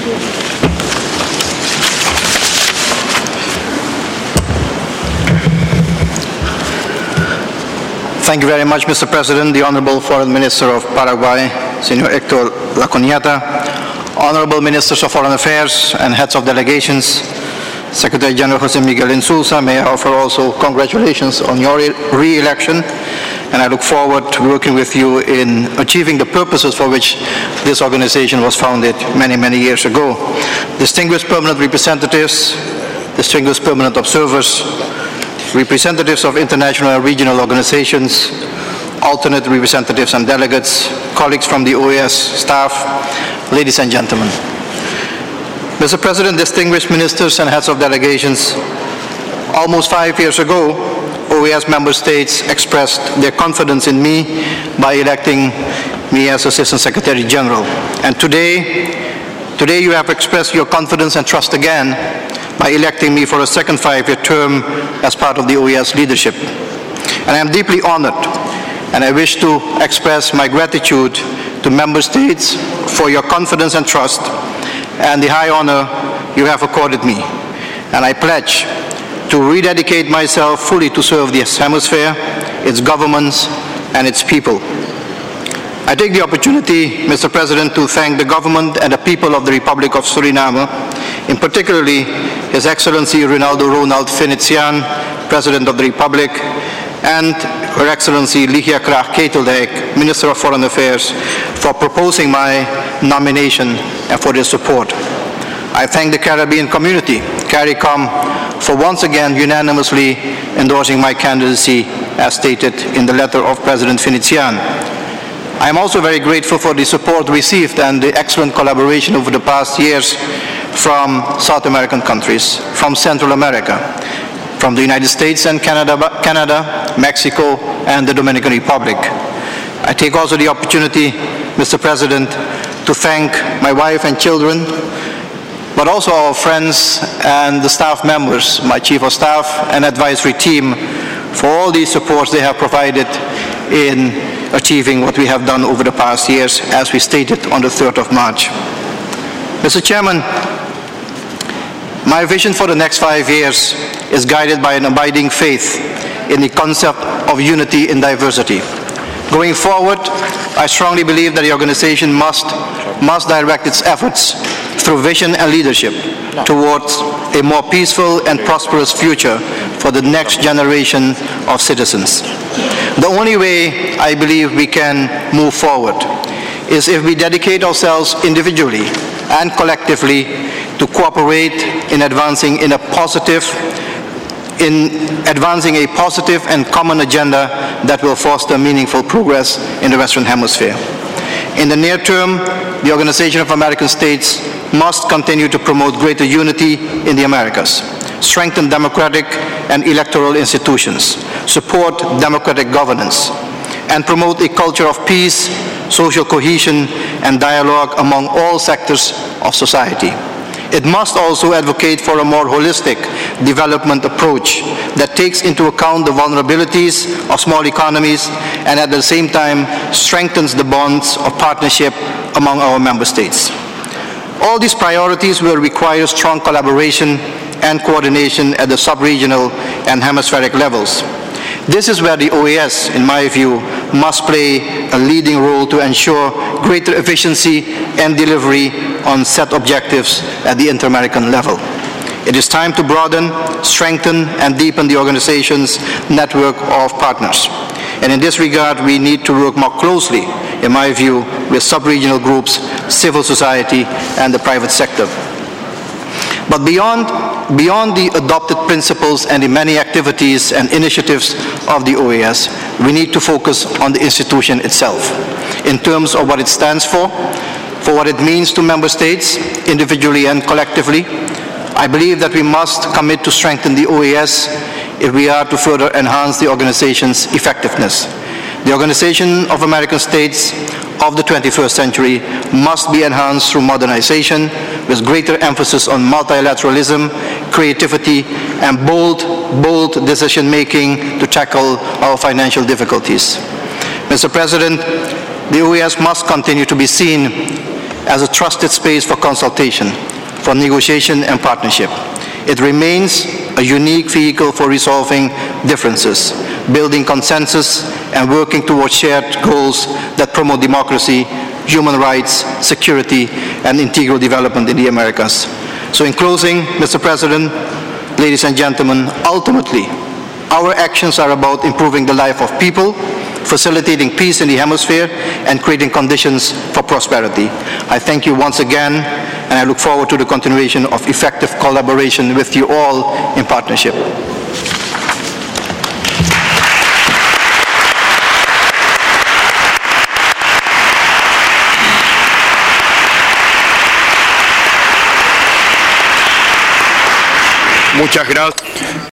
Thank you very much, Mr. President, the Honorable Foreign Minister of Paraguay, Senor Hector Laconiata, Honorable Ministers of Foreign Affairs and heads of delegations, Secretary General Jose Miguel Insulza, may I offer also congratulations on your re-election, and I look forward to working with you in achieving the purposes for which this organization was founded many, many years ago. Distinguished permanent representatives, distinguished permanent observers, representatives of international and regional organizations, alternate representatives and delegates, colleagues from the OAS staff, ladies and gentlemen. Mr. President, distinguished ministers and heads of delegations, almost 5 years ago, OAS member states expressed their confidence in me by electing me as Assistant Secretary General. And today you have expressed your confidence and trust again by electing me for a second 5-year term as part of the OAS leadership. And I am deeply honored, and I wish to express my gratitude to member states for your confidence and trust and the high honor you have accorded me. And I pledge to rededicate myself fully to serve this hemisphere, its governments, and its people. I take the opportunity, Mr. President, to thank the government and the people of the Republic of Suriname, in particularly His Excellency Rinaldo Ronald Venetiaan, President of the Republic, and Her Excellency Ligia Krag Keteldijk, Minister of Foreign Affairs, for proposing my nomination and for their support. I thank the Caribbean community, CARICOM, for once again unanimously endorsing my candidacy as stated in the letter of President Venetiaan. I am also very grateful for the support received and the excellent collaboration over the past years from South American countries, from Central America, from the United States and Canada, Mexico, and the Dominican Republic. I take also the opportunity, Mr. President, to thank my wife and children, but also our friends and the staff members, my Chief of Staff and advisory team, for all the supports they have provided in achieving what we have done over the past years, as we stated on the 3rd of March. Mr. Chairman, my vision for the next 5 years is guided by an abiding faith in the concept of unity in diversity. Going forward, I strongly believe that the organization must direct its efforts through vision and leadership towards a more peaceful and prosperous future for the next generation of citizens. The only way I believe we can move forward is if we dedicate ourselves individually and collectively to cooperate in advancing a positive and common agenda that will foster meaningful progress in the Western Hemisphere. In the near term, the Organization of American States must continue to promote greater unity in the Americas, strengthen democratic and electoral institutions, support democratic governance, and promote a culture of peace, social cohesion, and dialogue among all sectors of society. It must also advocate for a more holistic development approach that takes into account the vulnerabilities of small economies and at the same time strengthens the bonds of partnership among our member states. All these priorities will require strong collaboration and coordination at the sub-regional and hemispheric levels. This is where the OAS, in my view, must play a leading role to ensure greater efficiency and delivery on set objectives at the inter-American level. It is time to broaden, strengthen, and deepen the organization's network of partners. And in this regard, we need to work more closely, in my view, with sub-regional groups, civil society, and the private sector. But beyond the adopted principles and the many activities and initiatives of the OAS, we need to focus on the institution itself, in terms of what it stands for what it means to member states, individually and collectively. I believe that we must commit to strengthen the OAS if we are to further enhance the organization's effectiveness. The Organization of American States of the 21st century must be enhanced through modernization with greater emphasis on multilateralism, creativity, and bold decision-making to tackle our financial difficulties. Mr. President, the OAS must continue to be seen as a trusted space for consultation, for negotiation and partnership. It remains a unique vehicle for resolving differences, building consensus, and working towards shared goals that promote democracy, human rights, security, and integral development in the Americas. So in closing, Mr. President, ladies and gentlemen, ultimately, our actions are about improving the life of people, facilitating peace in the hemisphere, and creating conditions for prosperity. I thank you once again, and I look forward to the continuation of effective collaboration with you all in partnership. Muchas gracias.